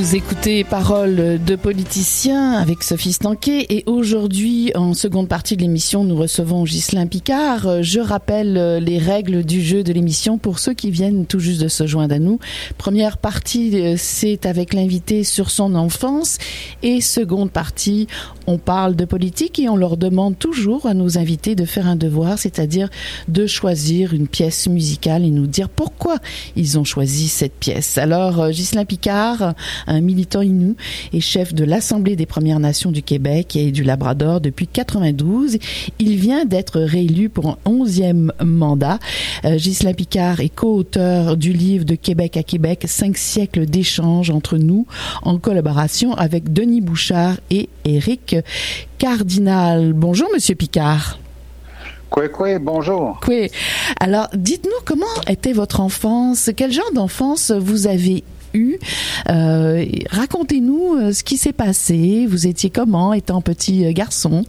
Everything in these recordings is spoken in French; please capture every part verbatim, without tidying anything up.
Vous écoutez Paroles de politiciens avec Sophie Stanquet et aujourd'hui, en seconde partie de l'émission, nous recevons Ghislain Picard. Je rappelle les règles du jeu de l'émission pour ceux qui viennent tout juste de se joindre à nous. Première partie, c'est avec l'invité sur son enfance et seconde partie, on parle de politique et on leur demande toujours à nos invités de faire un devoir, c'est-à-dire de choisir une pièce musicale et nous dire pourquoi ils ont choisi cette pièce. Alors, Ghislain Picard, un militant Innu et chef de l'Assemblée des Premières Nations du Québec et du Labrador depuis quatre-vingt-douze. Il vient d'être réélu pour un onzième mandat. Euh, Ghislain Picard est co-auteur du livre De Québec à Québec, cinq siècles d'échanges entre nous, en collaboration avec Denis Bouchard et Éric Cardinal. Bonjour, Monsieur Picard. Quoi, quoi, bonjour. Quoi. Alors, dites-nous, comment était votre enfance? Quel genre d'enfance vous avez eu? Euh, racontez-nous euh, ce qui s'est passé. Vous étiez comment, étant petit garçon?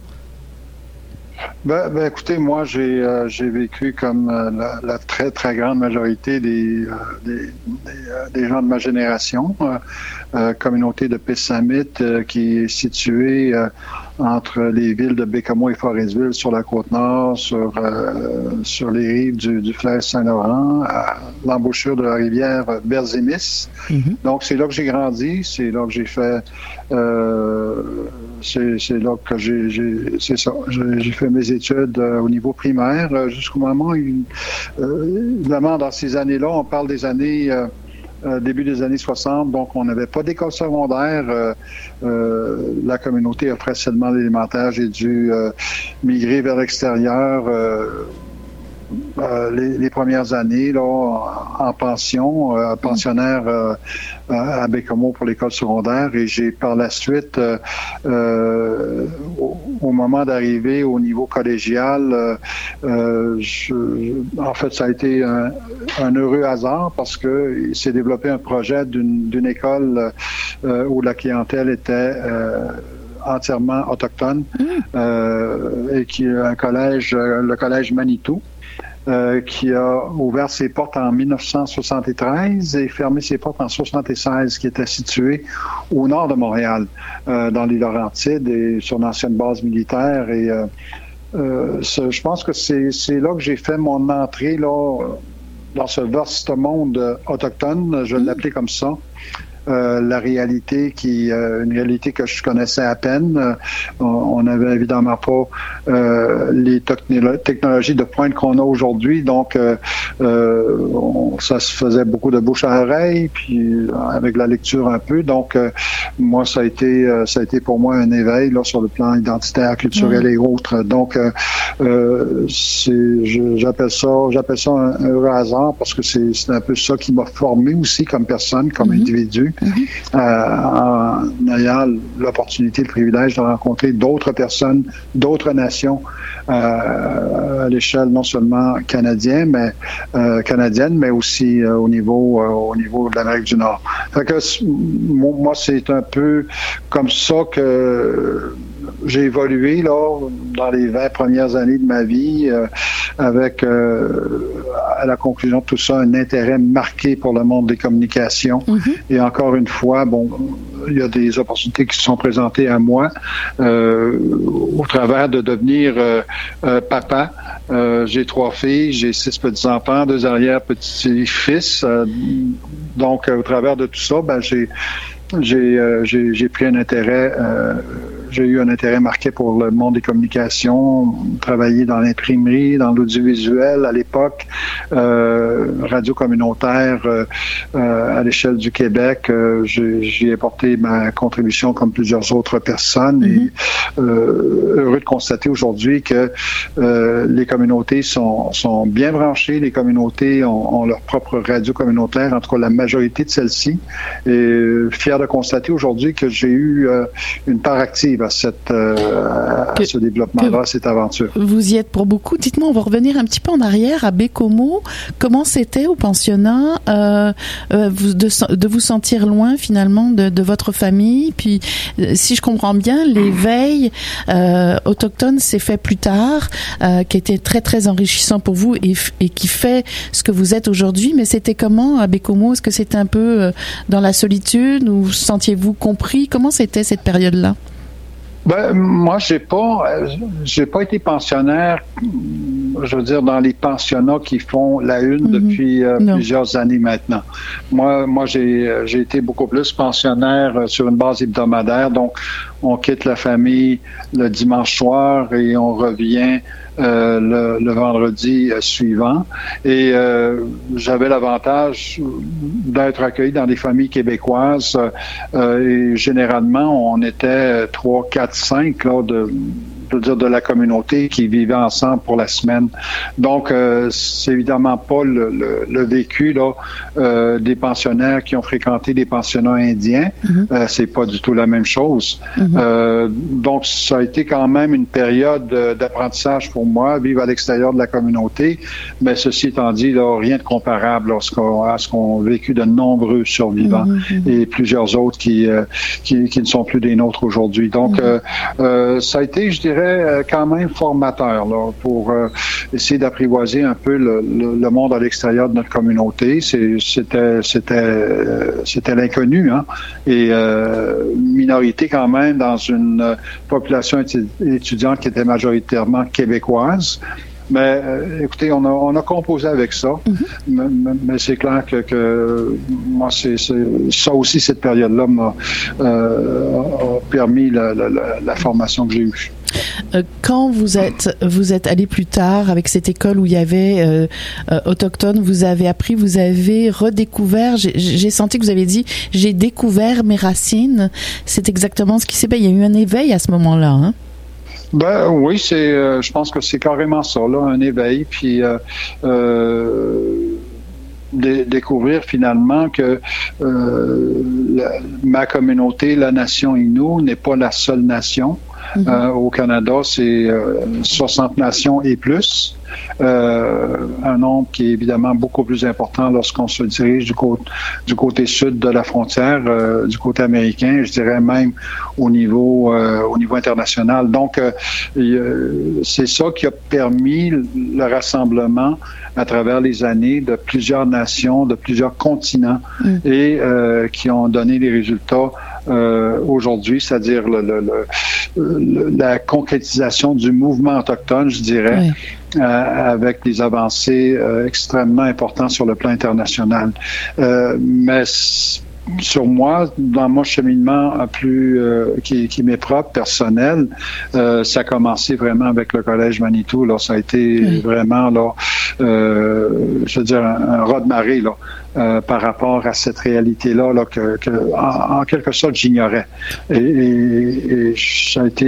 Ben, ben écoutez, moi, j'ai euh, j'ai vécu comme euh, la, la très, très grande majorité des, euh, des, des, euh, des gens de ma génération. Euh, euh, communauté de Pessamit euh, qui est située euh, entre les villes de Bécamo et Forestville sur la Côte-Nord, sur, euh, sur les rives du, du fleuve Saint-Laurent, à l'embouchure de la rivière Berzimis. Mm-hmm. Donc, c'est là que j'ai grandi, c'est là que j'ai fait... Euh, c'est, c'est là que j'ai, j'ai c'est ça, j'ai, j'ai fait mes études euh, au niveau primaire euh, jusqu'au moment où, euh, évidemment, dans ces années-là, on parle des années... Euh, Euh, début des années soixante, donc on n'avait pas d'école secondaire. Euh, euh, la communauté offrait seulement l'élémentaire. J'ai dû euh, migrer vers l'extérieur euh, euh, les, les premières années là, en pension, euh, pensionnaire euh, à Bécamo pour l'école secondaire. Et j'ai par la suite, euh, euh, au, au moment d'arriver au niveau collégial, euh, euh, je, en fait, ça a été un, un heureux hasard parce que il s'est développé un projet d'une, d'une école euh, où la clientèle était euh, entièrement autochtone mmh. euh, et qui est un collège, le collège Manitou. Euh, qui a ouvert ses portes en dix-neuf cent soixante-treize et fermé ses portes en soixante-seize, qui était situé au nord de Montréal, euh, dans les Laurentides et sur l'ancienne base militaire. Et euh, euh, ce, je pense que c'est, c'est là que j'ai fait mon entrée là, dans ce vaste monde autochtone, je l'appelais comme ça. Euh, la réalité qui euh, une réalité que je connaissais à peine. Euh, on n'avait évidemment pas euh, les technolo- technologies de pointe qu'on a aujourd'hui, donc euh, euh, on, ça se faisait beaucoup de bouche à oreille, puis avec la lecture un peu. Donc euh, moi ça a été euh, ça a été pour moi un éveil là sur le plan identitaire, culturel mmh. et autres. Donc euh, euh, c'est, je, j'appelle ça j'appelle ça un, un heureux hasard parce que c'est, c'est un peu ça qui m'a formé aussi comme personne, comme mmh. individu. Mm-hmm. Euh, en ayant l'opportunité, le privilège de rencontrer d'autres personnes, d'autres nations euh, à l'échelle non seulement canadienne, mais euh, canadienne, mais aussi euh, au niveau euh, au niveau de l'Amérique du Nord. Fait que moi, c'est un peu comme ça que j'ai évolué là dans les vingt premières années de ma vie euh, avec euh, à la conclusion de tout ça un intérêt marqué pour le monde des communications. Mm-hmm. Et encore une fois, bon, il y a des opportunités qui se sont présentées à moi euh, au travers de devenir euh, euh, papa. Euh, j'ai trois filles, j'ai six petits-enfants, deux arrière-petits-fils. Euh, donc, euh, au travers de tout ça, ben, j'ai j'ai, euh, j'ai, j'ai pris un intérêt euh, j'ai eu un intérêt marqué pour le monde des communications, travaillé dans l'imprimerie, dans l'audiovisuel à l'époque, euh, radio communautaire euh, euh, à l'échelle du Québec. Euh, j'ai, j'y ai apporté ma contribution comme plusieurs autres personnes. Mm-hmm. Et euh, heureux de constater aujourd'hui que euh, les communautés sont, sont bien branchées, les communautés ont, ont leur propre radio communautaire, en tout cas la majorité de celles-ci. Et fier de constater aujourd'hui que j'ai eu euh, une part active arrive à, cette, euh, à ce développement-là, à cette aventure. Vous y êtes pour beaucoup. Dites-moi, on va revenir un petit peu en arrière à Baie-Comeau. Comment c'était au pensionnat euh, euh, de, de vous sentir loin finalement de, de votre famille? Puis, si je comprends bien, l'éveil euh, autochtone s'est fait plus tard, euh, qui était très très enrichissant pour vous et, et qui fait ce que vous êtes aujourd'hui. Mais c'était comment à Baie-Comeau? Est-ce que c'était un peu euh, dans la solitude ou sentiez-vous compris? Comment c'était cette période-là? Ben, moi, j'ai pas, j'ai pas été pensionnaire, je veux dire, dans les pensionnats qui font la une mm-hmm. depuis euh, plusieurs années maintenant. Moi, moi, j'ai, j'ai été beaucoup plus pensionnaire sur une base hebdomadaire. Donc, on quitte la famille le dimanche soir et on revient Euh, le, le vendredi euh, suivant. Et euh, j'avais l'avantage d'être accueilli dans des familles québécoises. Euh, et généralement, on était trois, quatre, cinq là, de je veux dire, de la communauté qui vivait ensemble pour la semaine. Donc, euh, c'est évidemment pas le, le, le vécu là euh, des pensionnaires qui ont fréquenté des pensionnats indiens. Mm-hmm. Euh, c'est pas du tout la même chose. Mm-hmm. Euh, donc, ça a été quand même une période d'apprentissage pour moi, vivre à l'extérieur de la communauté. Mais ceci étant dit, là, rien de comparable à ce qu'on, à ce qu'ont vécu de nombreux survivants mm-hmm. et plusieurs autres qui, euh, qui, qui ne sont plus des nôtres aujourd'hui. Donc, mm-hmm. euh, euh, ça a été, je dirais, quand même formateur là, pour euh, essayer d'apprivoiser un peu le, le, le monde à l'extérieur de notre communauté. C'est, c'était, c'était, euh, c'était l'inconnu, hein, et euh, minorité quand même dans une euh, population étudiante qui était majoritairement québécoise. Mais euh, écoutez, on a, on a composé avec ça, mm-hmm. mais, mais c'est clair que, que moi, c'est, c'est, ça aussi, cette période-là m'a euh, a permis la, la, la, la formation que j'ai eue. Quand vous êtes vous êtes allé plus tard avec cette école où il y avait euh, euh, autochtone, vous avez appris, vous avez redécouvert. J'ai, j'ai senti que vous avez dit j'ai découvert mes racines. C'est exactement ce qui s'est passé. Il y a eu un éveil à ce moment-là, hein? Ben oui, c'est. Euh, je pense que c'est carrément ça, là, un éveil, puis. Euh, euh, De découvrir finalement que euh, la, ma communauté, la nation Innu, n'est pas la seule nation. Mm-hmm. Euh, au Canada, c'est euh, soixante nations et plus. Euh, un nombre qui est évidemment beaucoup plus important lorsqu'on se dirige du côté, du côté sud de la frontière, euh, du côté américain, je dirais même au niveau, euh, au niveau international. Donc, euh, euh, c'est ça qui a permis le rassemblement à travers les années de plusieurs nations, de plusieurs continents mm. et euh, qui ont donné des résultats euh, aujourd'hui, c'est-à-dire le, le, le, le, la concrétisation du mouvement autochtone, je dirais, oui. euh, avec des avancées euh, extrêmement importantes sur le plan international. Euh, mais sur moi, dans mon cheminement plus euh, qui, qui m'est propre, personnel, euh, ça a commencé vraiment avec le Collège Manitou. Là, ça a été oui. vraiment là, euh, je veux dire, un, un raz-de-marée là. Euh, par rapport à cette réalité-là là, que, que en, en quelque sorte, j'ignorais. Et, et, et ça a été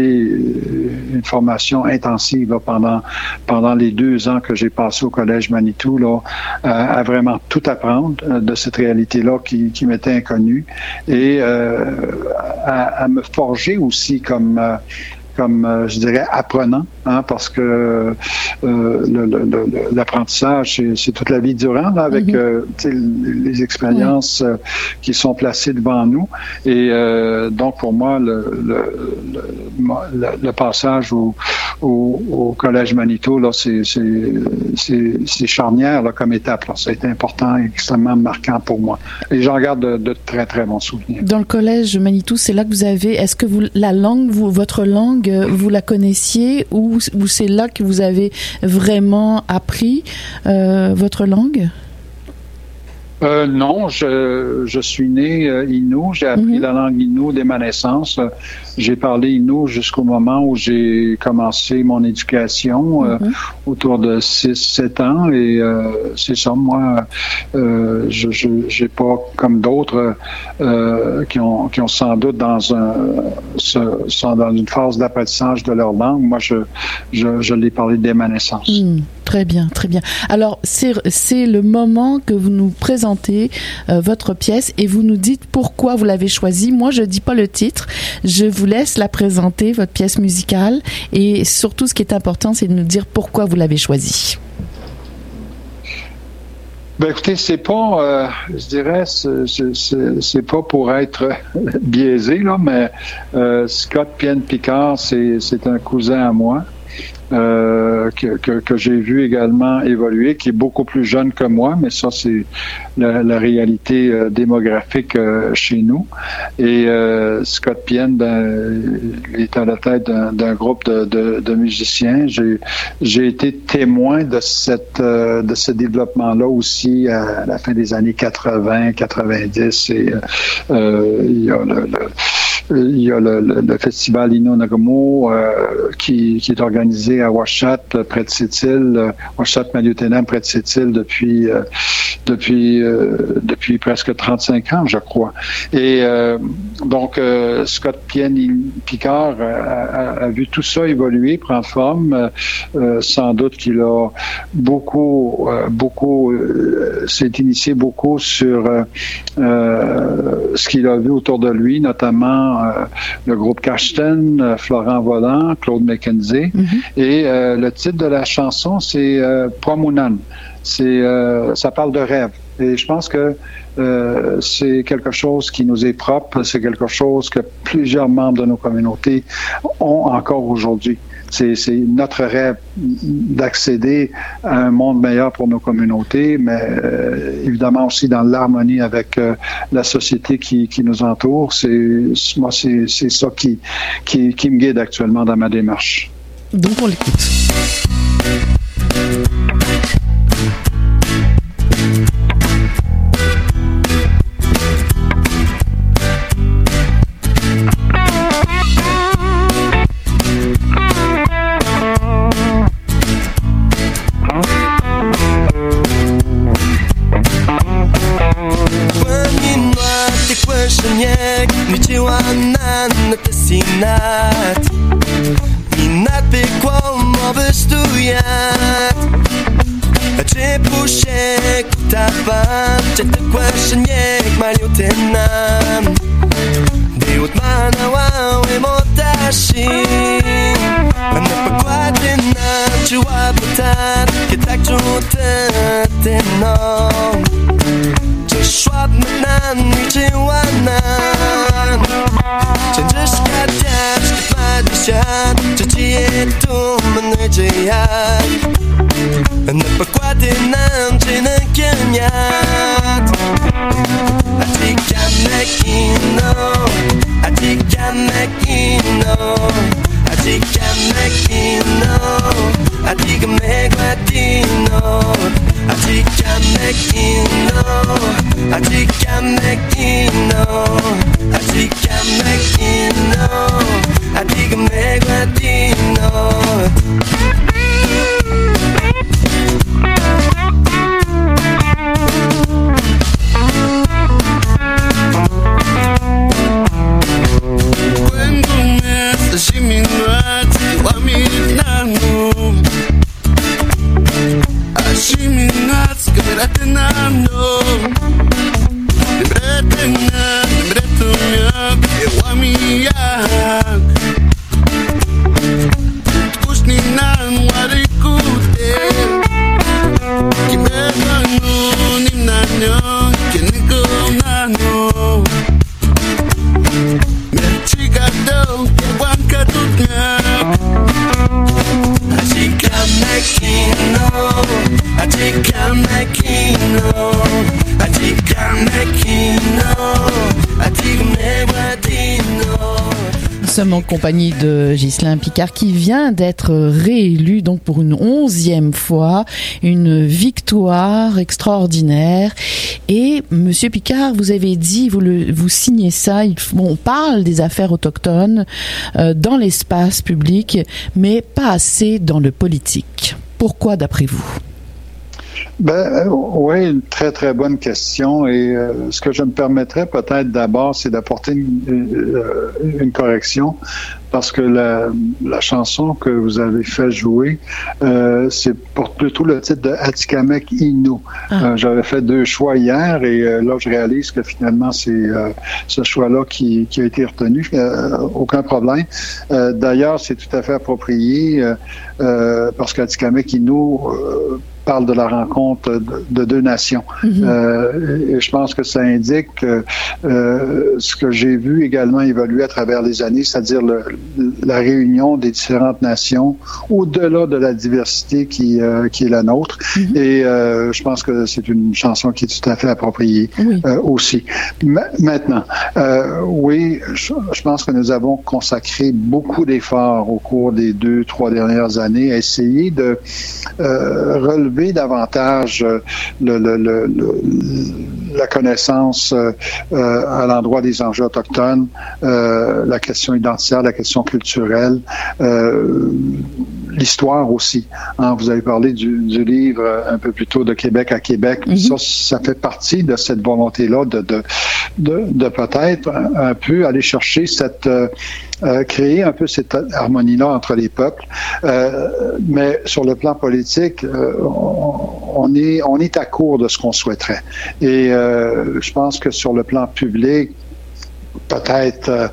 une formation intensive là, pendant, pendant les deux ans que j'ai passé au Collège Manitou, là, à, à vraiment tout apprendre euh, de cette réalité-là qui, qui m'était inconnue et euh, à, à me forger aussi comme... Euh, comme, euh, je dirais, apprenant, hein, parce que euh, le, le, le, l'apprentissage, c'est, c'est toute la vie durant, là, avec mm-hmm. euh, les, les expériences euh, qui sont placées devant nous. Et euh, donc, pour moi, le, le, le, le passage au, au, au Collège Manitou, là, c'est, c'est, c'est, c'est charnière là, comme étape. Là. Ça a été important et extrêmement marquant pour moi. Et j'en garde de, de très, très bons souvenirs. Dans le Collège Manitou, c'est là que vous avez... Est-ce que vous, la langue, vous, votre langue, vous la connaissiez ou, ou c'est là que vous avez vraiment appris euh, votre langue? Euh, non, je, je suis né euh, Innu. J'ai appris mm-hmm. la langue Innu dès ma naissance. J'ai parlé Innu jusqu'au moment où j'ai commencé mon éducation, euh, mm-hmm. autour de six sept ans. Et euh, c'est ça, moi, euh, je j'ai pas, comme d'autres, euh, qui, ont, qui ont sans doute dans, un, ce, sont dans une phase d'apprentissage de leur langue. Moi, je, je, je l'ai parlé dès ma naissance. Mm. Très bien, très bien. Alors, c'est, c'est le moment que vous nous présentez euh, votre pièce et vous nous dites pourquoi vous l'avez choisie. Moi, je dis pas le titre. Je vous laisse la présenter, votre pièce musicale. Et surtout, ce qui est important, c'est de nous dire pourquoi vous l'avez choisie. Ben écoutez, c'est pas, euh, je dirais, c'est, c'est, c'est pas pour être biaisé, là, mais euh, Scott Pienne-Picard, c'est, c'est un cousin à moi. Euh, que, que, que j'ai vu également évoluer, qui est beaucoup plus jeune que moi, mais ça, c'est la, la réalité euh, démographique euh, chez nous. Et euh, Scott Pienne, ben, il est à la tête d'un, d'un groupe de, de, de musiciens. J'ai, j'ai été témoin de, cette, euh, de ce développement-là aussi à la fin des années quatre-vingts, quatre-vingt-dix. Et euh, il y a le, le Il y a le, le, le festival Ino Nagamo euh, qui, qui est organisé à Ouachat, près de Sept-Îles, euh, Ouachat-Maliotenam, près de Sept-Îles depuis euh, depuis euh, depuis presque trente-cinq ans, je crois. Et euh, donc euh, Scott Pienne-Picard a, a, a vu tout ça évoluer, prendre forme. Euh, sans doute qu'il a beaucoup euh, beaucoup euh, s'est initié beaucoup sur euh, euh, ce qu'il a vu autour de lui, notamment Euh, le groupe Cacheton, euh, Florent Volant, Claude McKenzie. Mm-hmm. Et euh, le titre de la chanson, c'est euh, Promunan. C'est, euh, ça parle de rêve. Et je pense que euh, c'est quelque chose qui nous est propre, c'est quelque chose que plusieurs membres de nos communautés ont encore aujourd'hui. C'est, c'est notre rêve d'accéder à un monde meilleur pour nos communautés, mais euh, évidemment aussi dans l'harmonie avec euh, la société qui, qui nous entoure. C'est, moi, c'est, c'est ça qui, qui, qui me guide actuellement dans ma démarche. Donc on l'écoute. Minat Minat pe qual moves stuiat A ce pușec tapam Ce te questionek Malio tenam Deut mana wow emotashi Ana pa quatenam Chua patat Que tak chuta tenom Ce schwab menan Ni ce wanan Cenderskadam Skapadisyat Cecietum Menejayat Napakwatinam Cinakanyat Atikam Nakino Atikam Nakino Atikam Nakino Atikam Negvatino Atikam Nakino Atikam Nakino Atikam Nakino Atikam Negvatino Nous sommes en compagnie de Ghislain Picard qui vient d'être réélu donc pour une onzième fois, une victoire extraordinaire. Et Monsieur Picard, vous avez dit, vous, le, vous signez ça, il, bon, on parle des affaires autochtones euh, dans l'espace public, mais pas assez dans le politique. Pourquoi d'après vous ? Ben, oui, une très, très bonne question. Et euh, ce que je me permettrais peut-être d'abord, c'est d'apporter une, une, une correction. Parce que la, la chanson que vous avez fait jouer, euh, c'est porte plutôt le titre de Atikamekw Innu. Ah. Euh, j'avais fait deux choix hier et euh, là, je réalise que finalement, c'est euh, ce choix-là qui, qui a été retenu. Euh, aucun problème. Euh, d'ailleurs, c'est tout à fait approprié euh, euh, parce qu'Atikamekw Innu euh, parle de la rencontre de, de deux nations. Mm-hmm. Euh, et je pense que ça indique euh, ce que j'ai vu également évoluer à travers les années, c'est-à-dire le, la réunion des différentes nations au-delà de la diversité qui, euh, qui est la nôtre. Mm-hmm. Et euh, je pense que c'est une chanson qui est tout à fait appropriée oui. euh, aussi. Ma- maintenant, euh, oui, je, je pense que nous avons consacré beaucoup d'efforts au cours des deux, trois dernières années à essayer de euh, relever davantage euh, le, le, le, le, la connaissance euh, euh, à l'endroit des enjeux autochtones, euh, la question identitaire, la question culturelle, euh, l'histoire aussi. Hein, vous avez parlé du, du livre un peu plus tôt de Québec à Québec. Mm-hmm. Ça, ça fait partie de cette volonté-là de, de, de, de peut-être un, un peu aller chercher cette... Euh, Euh, créer un peu cette harmonie-là entre les peuples. Euh, mais sur le plan politique, euh, on, on, est, on est à court de ce qu'on souhaiterait. Et euh, je pense que sur le plan public, peut-être euh,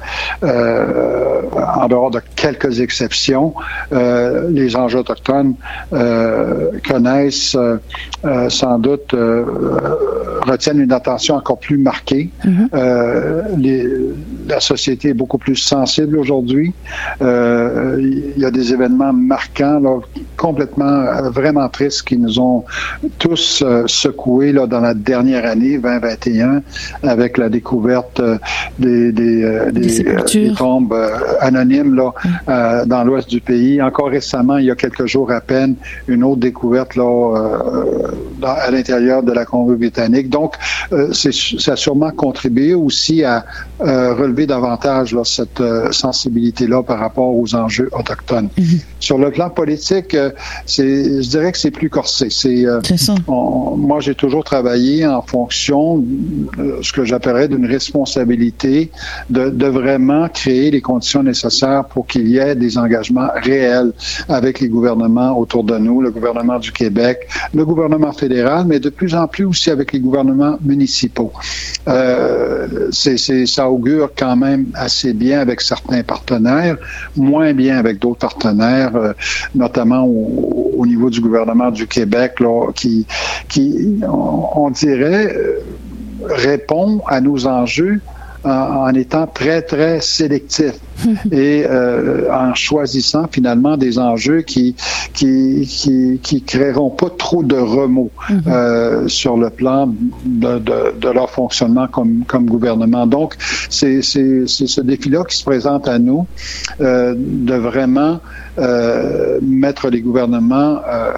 euh, en dehors de quelques exceptions, euh, les enjeux autochtones euh, connaissent euh, euh, sans doute, euh, retiennent une attention encore plus marquée. Mm-hmm. Euh, les, la société est beaucoup plus sensible aujourd'hui. Euh, il y a des événements marquants, là, complètement, vraiment tristes, qui nous ont tous euh, secoués là, dans la dernière année, vingt vingt et un, avec la découverte euh, des, des, euh, des, des, euh, des tombes euh, anonymes là, mm. euh, dans l'ouest du pays. Encore récemment, il y a quelques jours à peine, une autre découverte là, euh, dans, à l'intérieur de la Colombie-Britannique. Donc, euh, c'est, ça a sûrement contribué aussi à euh, relever davantage là, cette euh, sensibilité-là par rapport aux enjeux autochtones. Mm-hmm. Sur le plan politique, euh, c'est, je dirais que c'est plus corsé. C'est, euh, c'est ça. On, moi, j'ai toujours travaillé en fonction de ce que j'appellerais d'une responsabilité de, de vraiment créer les conditions nécessaires pour qu'il y ait des engagements réels avec les gouvernements autour de nous, le gouvernement du Québec, le gouvernement fédéral, mais de plus en plus aussi avec les gouvernements municipaux. Euh, c'est, c'est, ça augure quand même assez bien avec certains partenaires, moins bien avec d'autres partenaires, euh, notamment au, au niveau du gouvernement du Québec, là, qui, qui on, on dirait, euh, répond à nos enjeux en, en étant très, très sélectif et euh, en choisissant finalement des enjeux qui qui qui, qui créeront pas trop de remous mm-hmm. euh, sur le plan de, de, de leur fonctionnement comme comme gouvernement. Donc c'est c'est c'est ce défi-là qui se présente à nous euh, de vraiment euh, mettre les gouvernements euh,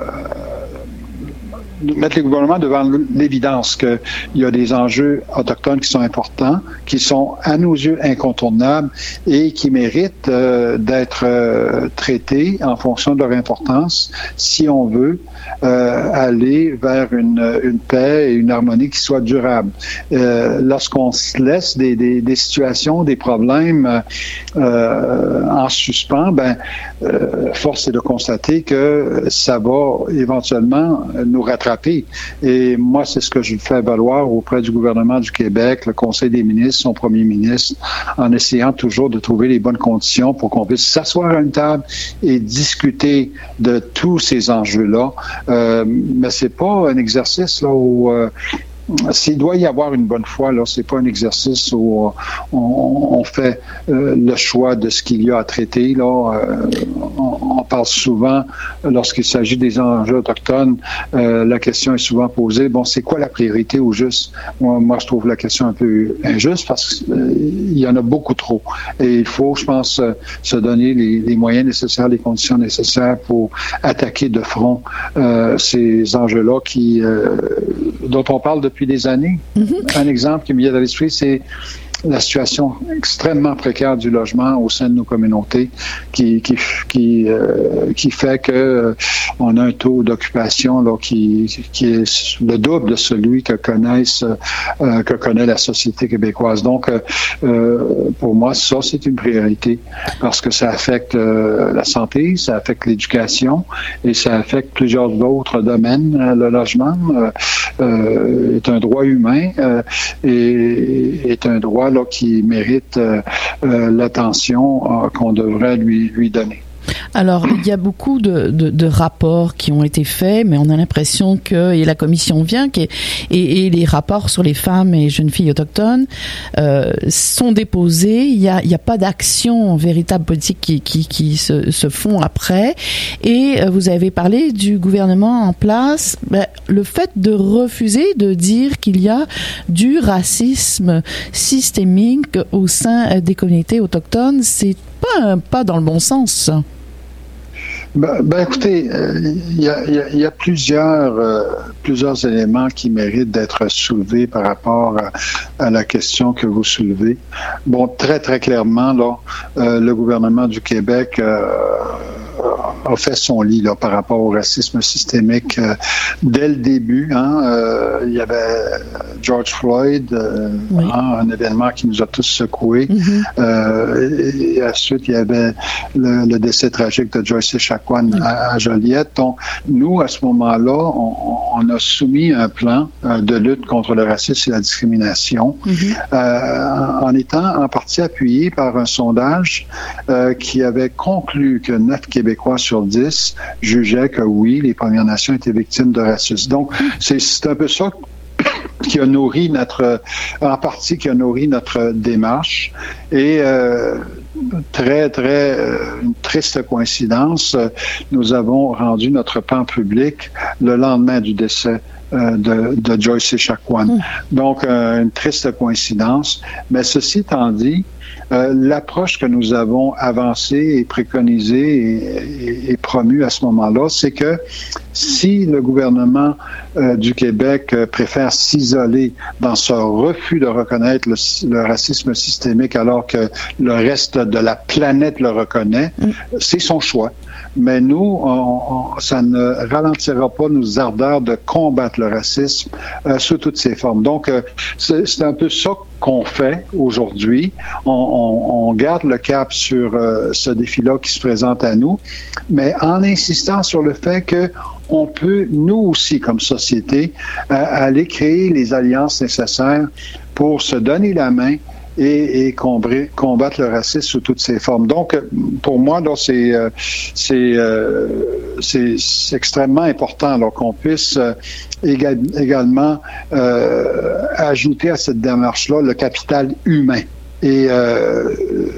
mettre les gouvernements devant l'évidence qu'il y a des enjeux autochtones qui sont importants, qui sont à nos yeux incontournables et qui méritent euh, d'être euh, traités en fonction de leur importance si on veut euh, aller vers une, une paix et une harmonie qui soit durable. Euh, lorsqu'on se laisse des, des, des situations, des problèmes euh, en suspens, ben, euh, force est de constater que ça va éventuellement nous rattraper. Et moi, c'est ce que je fais valoir auprès du gouvernement du Québec, le Conseil des ministres, son premier ministre, en essayant toujours de trouver les bonnes conditions pour qu'on puisse s'asseoir à une table et discuter de tous ces enjeux-là. Euh, mais c'est pas un exercice là où euh, s'il doit y avoir une bonne foi, là, c'est pas un exercice où on, on fait euh, le choix de ce qu'il y a à traiter. Là, euh, on, on parle souvent, lorsqu'il s'agit des enjeux autochtones, euh, la question est souvent posée, bon, c'est quoi la priorité au juste? Moi, moi je trouve la question un peu injuste parce qu'il euh, y en a beaucoup trop. Et il faut, je pense, euh, se donner les, les moyens nécessaires, les conditions nécessaires pour attaquer de front euh, ces enjeux-là qui, euh, dont on parle depuis des années. Mm-hmm. Un exemple qui me vient à l'esprit, c'est la situation extrêmement précaire du logement au sein de nos communautés qui qui qui, euh, qui fait que euh, on a un taux d'occupation là qui qui est le double de celui que connaissent euh, que connaît la société québécoise. Donc euh, pour moi ça c'est une priorité parce que ça affecte euh, la santé, ça affecte l'éducation et ça affecte plusieurs autres domaines. Le logement euh, euh, est un droit humain euh, et est un droit là qui mérite euh, euh, l'attention euh, qu'on devrait lui lui donner. Alors, il y a beaucoup de, de, de rapports qui ont été faits, mais on a l'impression que, et la commission vient, et, et, et les rapports sur les femmes et jeunes filles autochtones euh, sont déposés. Il n'y a, il y a pas d'action véritable politique qui, qui, qui se, se font après. Et euh, vous avez parlé du gouvernement en place. Ben, le fait de refuser de dire qu'il y a du racisme systémique au sein des communautés autochtones, c'est pas, pas dans le bon sens. Ben, ben écoutez, il euh, y, a, y, a, y a plusieurs euh, plusieurs éléments qui méritent d'être soulevés par rapport à, à la question que vous soulevez. Bon, très très clairement là, euh, le gouvernement du Québec euh, a fait son lit là par rapport au racisme systémique euh, dès le début. Hein, euh, il y avait George Floyd, euh, oui. hein, un événement qui nous a tous secoués. Mm-hmm. Euh, et, et ensuite, il y avait le, le décès tragique de Joyce Echaquan mm-hmm. à, à Joliette. Donc, nous, à ce moment-là, on, on a soumis un plan euh, de lutte contre le racisme et la discrimination mm-hmm. euh, en, en étant en partie appuyé par un sondage euh, qui avait conclu que neuf Québécois sur dix jugeaient que oui, les Premières Nations étaient victimes de racisme. Donc, c'est, c'est un peu ça qui a nourri notre, en partie qui a nourri notre démarche. Et euh, très, très, euh, une triste coïncidence, euh, nous avons rendu notre plan public le lendemain du décès euh, de, de Joyce Echaquan. Mmh. Donc, euh, une triste coïncidence. Mais ceci étant dit, Euh, l'approche que nous avons avancée et préconisée et, et, et promue à ce moment-là, c'est que si le gouvernement euh, du Québec euh, préfère s'isoler dans ce refus de reconnaître le, le racisme systémique alors que le reste de la planète le reconnaît, mm. c'est son choix. Mais nous, on, on, ça ne ralentira pas nos ardeurs de combattre le racisme euh, sous toutes ses formes. Donc, euh, c'est, c'est un peu ça qu'on fait aujourd'hui. On, on, on garde le cap sur euh, ce défi-là qui se présente à nous, mais en insistant sur le fait que on peut, nous aussi, comme société, euh, aller créer les alliances nécessaires pour se donner la main et, et combattre le racisme sous toutes ses formes. Donc, pour moi, là, c'est, euh, c'est, euh, c'est, c'est extrêmement important là, qu'on puisse euh, égal, également euh, ajouter à cette démarche-là le capital humain. Et euh,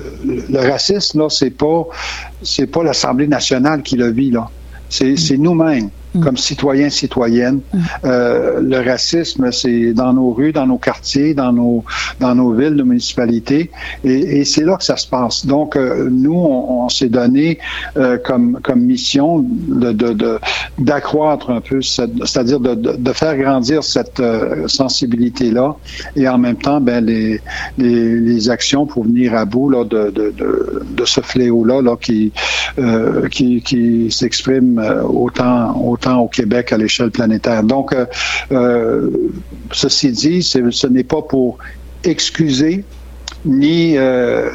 le racisme, là, c'est pas, c'est pas l'Assemblée nationale qui le vit, là. C'est, c'est nous-mêmes. Comme citoyens, citoyennes. Mm. Euh, le racisme, c'est dans nos rues, dans nos quartiers, dans nos dans nos villes, nos municipalités, et, et c'est là que ça se passe. Donc, euh, nous, on, on s'est donné euh, comme comme mission de, de, de d'accroître un peu, cette, c'est-à-dire de, de, de faire grandir cette euh, sensibilité-là, et en même temps, ben les les, les actions pour venir à bout là de de de, de ce fléau-là là qui euh, qui qui s'exprime autant autant au Québec à l'échelle planétaire. Donc, euh, euh, ceci dit, c'est, ce n'est pas pour excuser ni euh,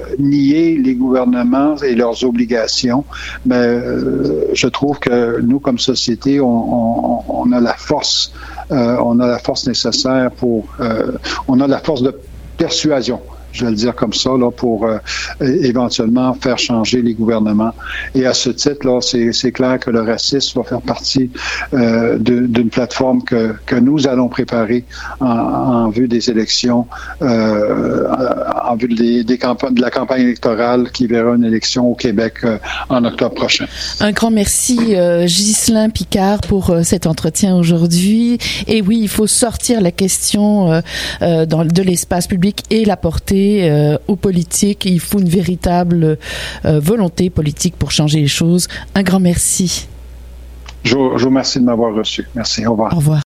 nier les gouvernements et leurs obligations, mais euh, je trouve que nous, comme société, on, on, on a la force, euh, on a la force nécessaire pour, euh, on a la force de persuasion. Je vais le dire comme ça, là, pour euh, éventuellement faire changer les gouvernements. Et à ce titre, là, c'est, c'est clair que le racisme va faire partie euh, de, d'une plateforme que, que nous allons préparer en, en vue des élections, euh, en vue des, des campagnes, de la campagne électorale qui verra une élection au Québec euh, en octobre prochain. Un grand merci, euh, Ghislain Picard, pour euh, cet entretien aujourd'hui. Et oui, il faut sortir la question euh, euh, dans, de l'espace public et la porter Euh, aux politiques. Il faut une véritable euh, volonté politique pour changer les choses. Un grand merci. Je, je vous remercie de m'avoir reçu. Merci. Au revoir. Au revoir.